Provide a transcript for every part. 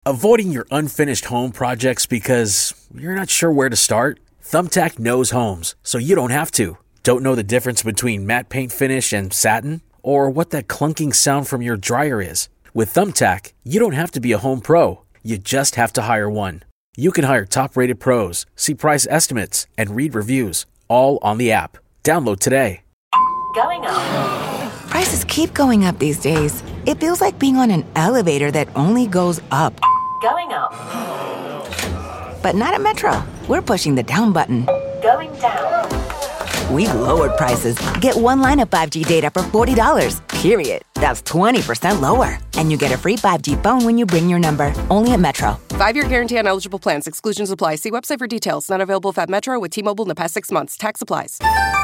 Avoiding your unfinished home projects because you're not sure where to start? Thumbtack knows homes, so you don't have to. Don't know the difference between matte paint finish and satin? Or what that clunking sound from your dryer is? With Thumbtack, you don't have to be a home pro. You just have to hire one. You can hire top-rated pros, see price estimates, and read reviews, all on the app. Download today. Going up. Prices keep going up these days. It feels like being on an elevator that only goes up. Going up. But not at Metro. We're pushing the down button. Going down. We've lowered prices. Get one line of 5G data for $40, period. That's 20% lower. And you get a free 5G phone when you bring your number. Only at Metro. 5-year guarantee on eligible plans. Exclusions apply. See website for details. Not available if at Metro with T-Mobile in the past 6 months. Tax applies.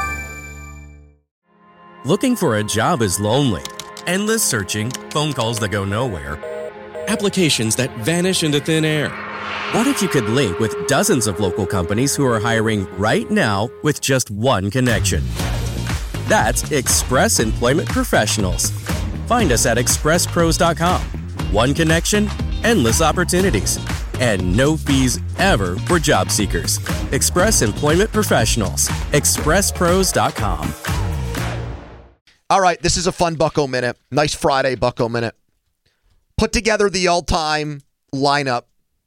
Looking for a job is lonely. Endless searching, phone calls that go nowhere, applications that vanish into thin air. What if you could link with dozens of local companies who are hiring right now with just one connection? That's Express Employment Professionals. Find us at expresspros.com. One connection, endless opportunities, and no fees ever for job seekers. Express Employment Professionals. expresspros.com. All right, this is a fun Bucko Minute. Nice Friday Bucko Minute. Put together the all-time lineup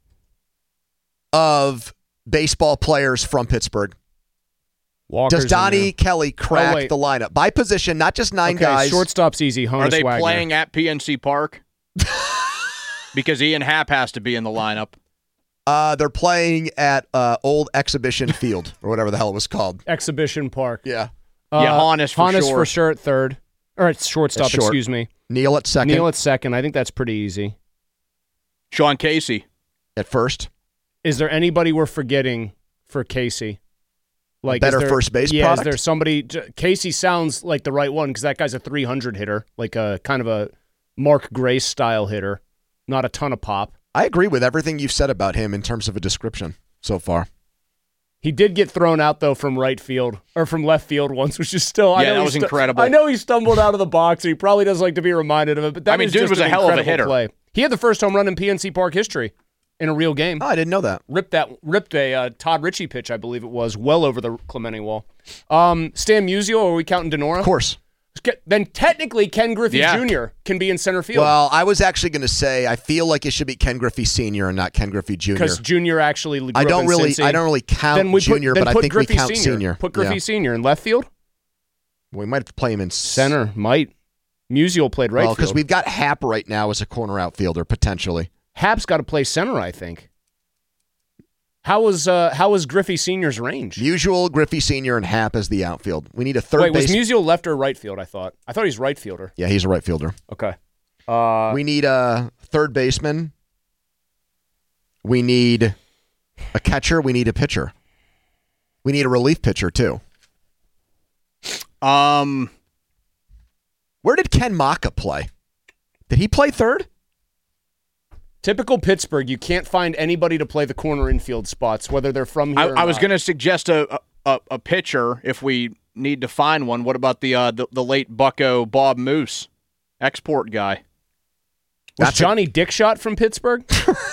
of baseball players from Pittsburgh. Walker's Does Donnie Kelly crack the lineup? By position, not just nine guys. Shortstop's easy. Honus Are they Wagner. playing at PNC Park? Because Ian Happ has to be in the lineup. They're playing at Old Exhibition Field, or whatever the hell it was called. Exhibition Park. Yeah. Honus for sure at third. Or it's shortstop, Short. excuse me. Neil at second. I think that's pretty easy. Sean Casey. At first. Is there anybody we're forgetting for Casey? Like better first base product? Is there somebody? Casey sounds like the right one because that guy's a 300 hitter, like a kind of a Mark Grace style hitter, not a ton of pop. I agree with everything you've said about him in terms of a description so far. He did get thrown out, though, from right field, or from left field once, which is still... Yeah, that was incredible. I know he stumbled out of the box, and he probably doesn't like to be reminded of it, but that dude was a hell of a hitter. Play. He had the first home run in PNC Park history in a real game. Oh, I didn't know that. Ripped a Todd Ritchie pitch, I believe it was, well over the Clemente wall. Stan Musial, are we counting Denora? Of course. Then technically Ken Griffey Jr. can be in center field. Well, I was actually going to say I feel like it should be Ken Griffey Sr. and not Ken Griffey Jr. Because Jr. actually grew I don't up in really Cincy. count Jr., but I think Griffey we count Senior. Put Griffey Sr. in left field? We might have to play him in center. Might. Musial played right field. Because we've got Happ right now as a corner outfielder, potentially. Happ's got to play center, I think. How was Griffey Sr.'s range? Usual Griffey Sr. and Happ as the outfield. We need a third base. Was Musial left or right field, I thought? I thought he's right fielder. Yeah, he's a right fielder. Okay. We need a third baseman. We need a catcher. We need a pitcher. We need a relief pitcher, too. Where did Ken Maka play? Did he play third? Typical Pittsburgh, you can't find anybody to play the corner infield spots, whether they're from here or not. I was going to suggest a pitcher if we need to find one. What about the late Bucko Bob Moose, export guy? Was Johnny Dickshot from Pittsburgh?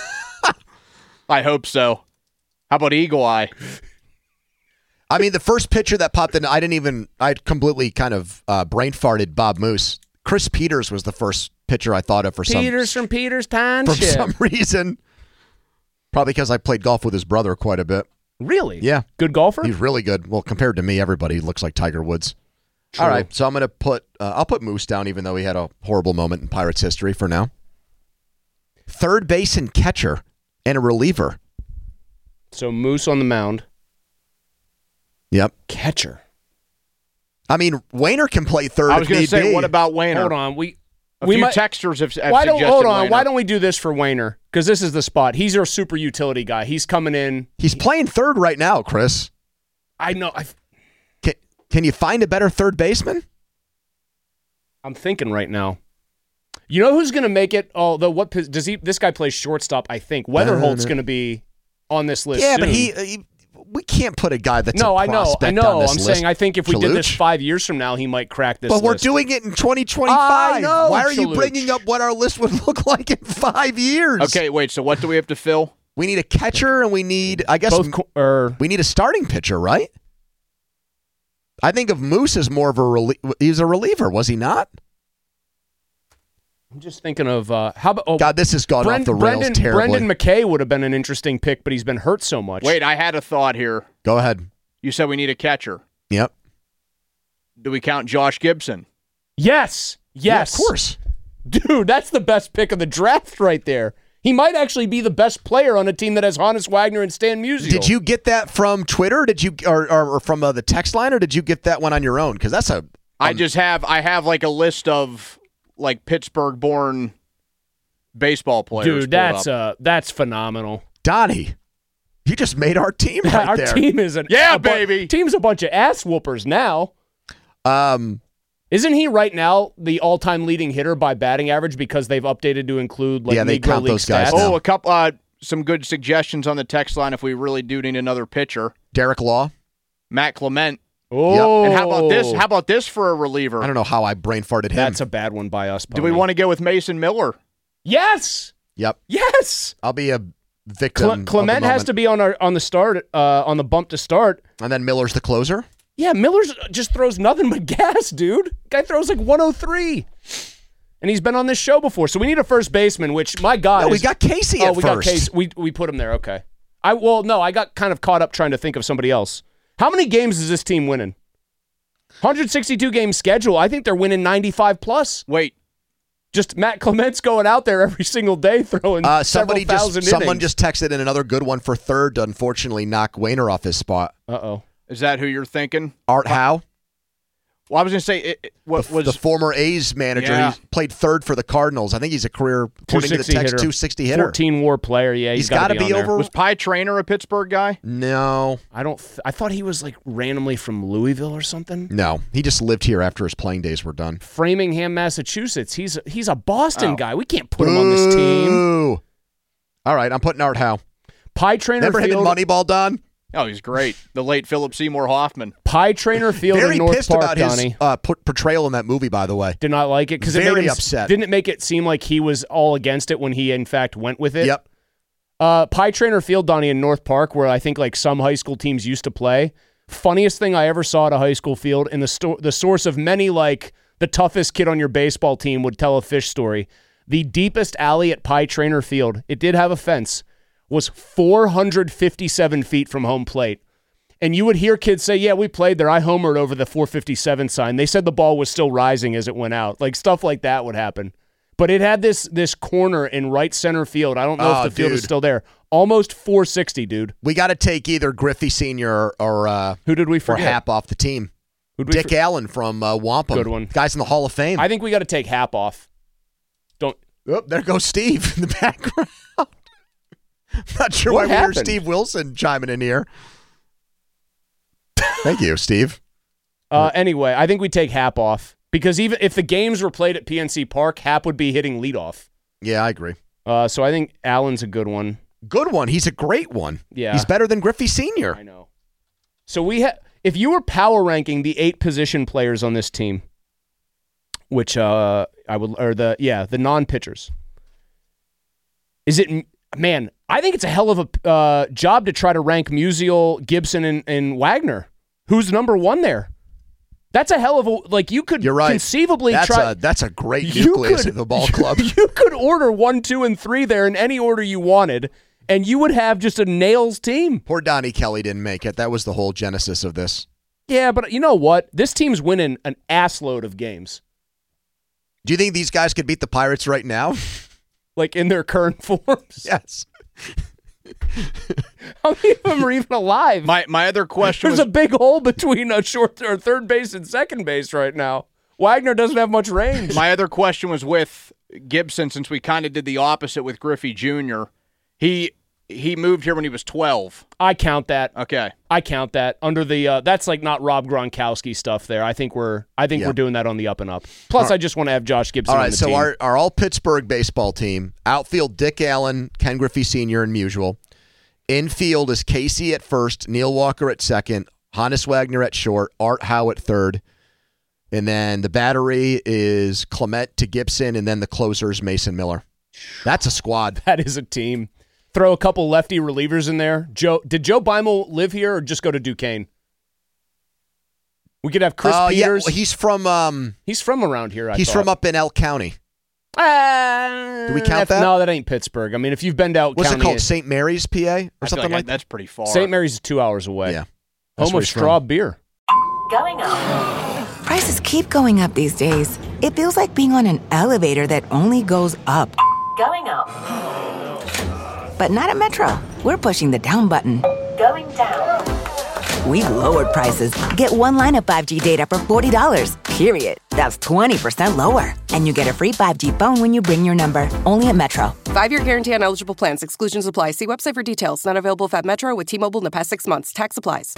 I hope so. How about Eagle Eye? I mean, the first pitcher that popped in, I completely kind of brain farted Bob Moose. Chris Peters was the first pitcher I thought of from Peters Township. For some reason. Probably because I played golf with his brother quite a bit. Really? Yeah. Good golfer? He's really good. Well, compared to me, everybody looks like Tiger Woods. True. All right, so I'm going to put I'll put Moose down, even though he had a horrible moment in Pirates history for now. Third base and catcher and a reliever. So Moose on the mound. Yep. Catcher. I mean, Wayner can play third. I was going to say, what about Wayner? Hold on, a few texters have suggested hold on. Wayner. Why don't we do this for Wayner? Because this is the spot. He's our super utility guy. He's coming in. He's playing third right now, Chris. I know. Can you find a better third baseman? I'm thinking right now. You know who's going to make it? Although what does he? This guy plays shortstop. I think Weatherholt's going to be on this list. Yeah, soon. but we can't put a guy that's No, a I know. prospect on this I'm list. saying I think if we did this Chaluch? 5 years from now, he might crack this But we're list. doing it in 2025. I know, Why are you Chaluch. bringing up what our list would look like in 5 years? Okay, wait. So what do we have to fill? We need a catcher and we need, I guess, we need a starting pitcher, right? I think of Moose as more of a he's a reliever, was he not? I'm just thinking of how about God, this has gone off the rails terribly. Brendan McKay would have been an interesting pick, but he's been hurt so much. Wait, I had a thought here. Go ahead. You said we need a catcher. Yep. Do we count Josh Gibson? Yes. Yeah, of course. Dude, that's the best pick of the draft right there. He might actually be the best player on a team that has Honus Wagner and Stan Musial. Did you get that from Twitter? Did you or from the text line, or did you get that one on your own? Because that's a. I have like a list of like Pittsburgh-born baseball players. Dude, that's phenomenal. Donnie, you just made our team right Our there. team is baby. Team's a bunch of ass whoopers now. Isn't he right now the all-time leading hitter by batting average because they've updated to include like they Negro count League those guys stats? now. Oh, a couple some good suggestions on the text line if we really do need another pitcher. Derek Law. Matt Clement. Oh, And how about this? How about this for a reliever? I don't know how I brain farted him. That's a bad one by us. Do we want to go with Mason Miller? Yes. Yep. Yes. I'll be a victim. Clement has to be on the start on the bump to start. And then Miller's the closer. Yeah, Miller's just throws nothing but gas, dude. Guy throws like 103. And he's been on this show before. So we need a first baseman, which, my God. No, we got Casey at we first. got Casey. We put him there, okay. I got kind of caught up trying to think of somebody else. How many games is this team winning? 162 game schedule. I think they're winning 95 plus. Wait. Just Matt Clement's going out there every single day throwing several thousand innings. Someone just texted in another good one for third to unfortunately knock Wainer off his spot. Uh-oh. Is that who you're thinking? Art Howe? Well, I was going to say, what was the former A's manager? Yeah. He played third for the Cardinals. I think he's a career, according to the text, 260 hitter. 14 WAR player. Yeah, he's got to be over. Was Pie Traynor a Pittsburgh guy? No, I don't. I thought he was like randomly from Louisville or something. No, he just lived here after his playing days were done. Framingham, Massachusetts. He's a Boston guy. We can't put him on this team. All right, I'm putting Art Howe. Pie Traynor Remember him in Moneyball, Don? Oh, he's great. The late Philip Seymour Hoffman. Pie Traynor Field Very in North pissed Park, about Donnie. his portrayal in that movie, by the way. Did not like it because it Very made him upset. Didn't it make it seem like he was all against it when he in fact went with it? Yep. Pie Traynor Field, Donnie, in North Park, where I think like some high school teams used to play. Funniest thing I ever saw at a high school field, and the source of many like the toughest kid on your baseball team would tell a fish story. The deepest alley at Pie Traynor Field, it did have a fence, was 457 feet from home plate. And you would hear kids say, yeah, we played there. I homered over the 457 sign. They said the ball was still rising as it went out. Like, stuff like that would happen. But it had this corner in right center field. I don't know if the field is still there. Almost 460, dude. We got to take either Griffey Sr. or who did we forget? Or Happ off the team. Dick Allen from Wampum. Good one. Guy's in the Hall of Fame. I think we got to take Happ off. Oh, there goes Steve in the background. Not sure What why we hear happened? Steve Wilson chiming in here. Thank you, Steve. Anyway, I think we take Happ off because even if the games were played at PNC Park, Happ would be hitting leadoff. Yeah, I agree. So I think Allen's a good one. Good one. He's a great one. Yeah. He's better than Griffey Sr. I know. So if you were power ranking the 8 position players on this team, which the non-pitchers, is it, man, I think it's a hell of a job to try to rank Musial, Gibson, and Wagner. Who's number 1 there? That's a hell of a, like, you could conceivably try. That's a great nucleus of the ball club. You could order 1, 2, and 3 there in any order you wanted, and you would have just a nails team. Poor Donnie Kelly didn't make it. That was the whole genesis of this. Yeah, but you know what? This team's winning an assload of games. Do you think these guys could beat the Pirates right now? Like in their current forms? Yes. How many of them are even alive? My other question There's a big hole between a short or third base and second base right now. Wagner doesn't have much range. My other question was with Gibson, since we kind of did the opposite with Griffey Jr. He moved here when he was 12. I count that. Okay. I count that under the that's like not Rob Gronkowski stuff there. I think we're doing that on the up and up. Plus I just want to have Josh Gibson on the team. All right, so our all Pittsburgh baseball team, outfield Dick Allen, Ken Griffey Sr. and Musial. Infield is Casey at first, Neil Walker at second, Hannes Wagner at short, Art Howe at third. And then the battery is Clement to Gibson, and then the closers, Mason Miller. That's a squad. That is a team. Throw a couple lefty relievers in there. Did Joe Beimel live here or just go to Duquesne? We could have Chris Peters. Yeah, he's from around here. He's from up in Elk County. Do we count that? No, that ain't Pittsburgh. I mean, if you've been to Elk What's County. it called? St. Mary's, PA? Or something like that? That's pretty far. St. Mary's is 2 hours away. Yeah. Home of straw beer. Going up. Prices keep going up these days. It feels like being on an elevator that only goes up. Going up. But not at Metro. We're pushing the down button. Going down. We've lowered prices. Get one line of 5G data for $40, period. That's 20% lower. And you get a free 5G phone when you bring your number. Only at Metro. 5-year guarantee on eligible plans. Exclusions apply. See website for details. Not available at Metro with T-Mobile in the past 6 months. Tax applies.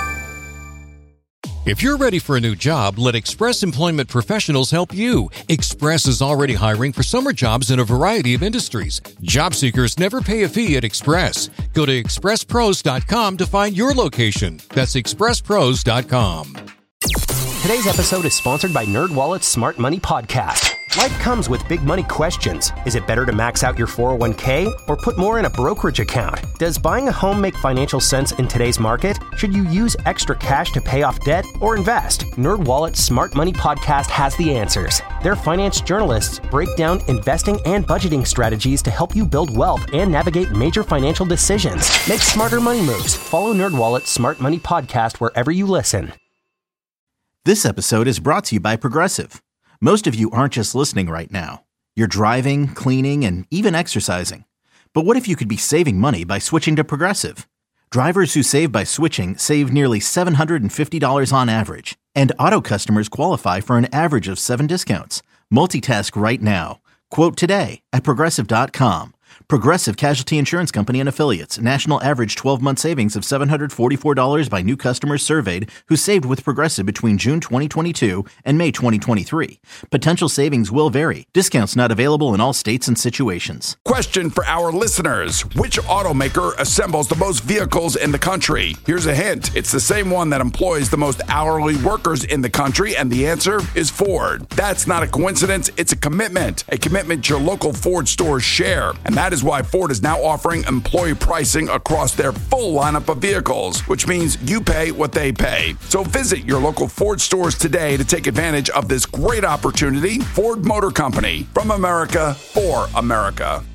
If you're ready for a new job, let Express Employment Professionals help you. Express is already hiring for summer jobs in a variety of industries. Job seekers never pay a fee at Express. Go to expresspros.com to find your location. That's expresspros.com. Today's episode is sponsored by NerdWallet's Smart Money Podcast. Life comes with big money questions. Is it better to max out your 401k or put more in a brokerage account? Does buying a home make financial sense in today's market? Should you use extra cash to pay off debt or invest? NerdWallet's Smart Money Podcast has the answers. Their finance journalists break down investing and budgeting strategies to help you build wealth and navigate major financial decisions. Make smarter money moves. Follow NerdWallet's Smart Money Podcast wherever you listen. This episode is brought to you by Progressive. Most of you aren't just listening right now. You're driving, cleaning, and even exercising. But what if you could be saving money by switching to Progressive? Drivers who save by switching save nearly $750 on average. And auto customers qualify for an average of 7 discounts. Multitask right now. Quote today at Progressive.com. Progressive Casualty Insurance Company and Affiliates. National average 12-month savings of $744 by new customers surveyed who saved with Progressive between June 2022 and May 2023. Potential savings will vary. Discounts not available in all states and situations. Question for our listeners. Which automaker assembles the most vehicles in the country? Here's a hint. It's the same one that employs the most hourly workers in the country, and the answer is Ford. That's not a coincidence. It's a commitment your local Ford stores share. And that is why Ford is now offering employee pricing across their full lineup of vehicles, which means you pay what they pay. So visit your local Ford stores today to take advantage of this great opportunity. Ford Motor Company, from America for America.